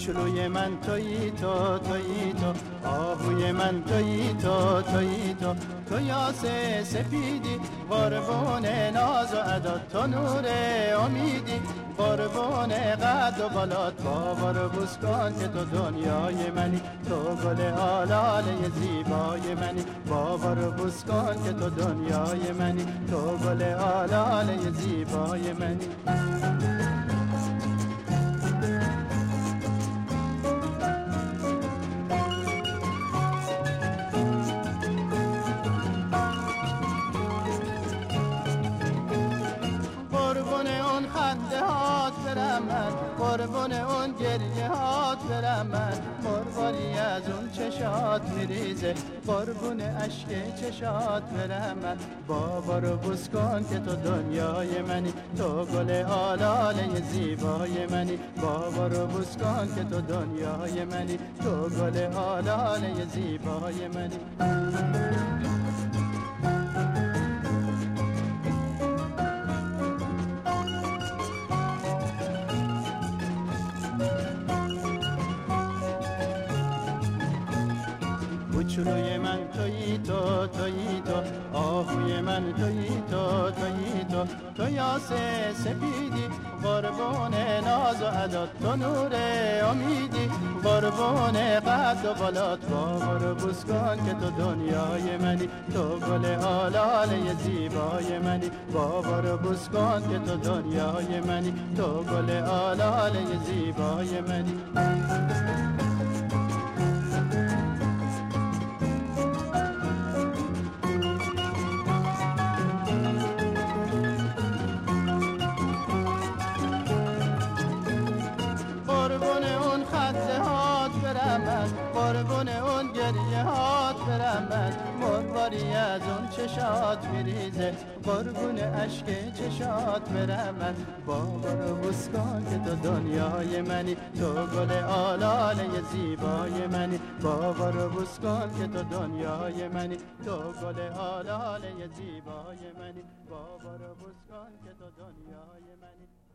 کوچولوی من تویی تو، تویی تو، آهوی من تویی تو، تویی تو، تو یاس سپیدی، قربون ناز و ادا، تو نور امیدی، قربون قد و بالات، باور و بوس کن که تو دنیای منی، تو گل آلاله زیبای منی، باور و بوس کن که تو دنیای منی، تو گل آلاله زیبای منی. قربون اون خنده هات برم من، قربون اون گریه هات برم من، مرواری از اون چشات میریزه، قربون اشک چشات برم من، بابا رو بوس کن که تو دنیای منی، تو گل آلاله زیبای منی، بابا رو بوس کن که تو دنیای منی، تو گل آلاله زیبای منی. کوچولوی من تویی تو، تویی تو، آهوی من تویی تو، تویی تو، تو یاس سپیدی، قربون ناز و ادا، تو نور امیدی، قربون قد و بالات، باور و بوس کن که تو دنیای منی، تو گل آلاله زیبای منی، باور و بوس کن که تو دنیای منی، تو گل آلاله زیبای منی. قربون اون خنده هات برم من، قربون اون گریه هات برم من، مرواری از اون چشات میریزه، قربون اشک چشات برم من، بابا رو بوس کن که تو دنیای منی، تو گل آلاله زیبای منی، بابا رو بوس کن که تو دنیای منی، تو گل آلاله زیبای منی، بابا رو بوس کن که تو دنیای منی.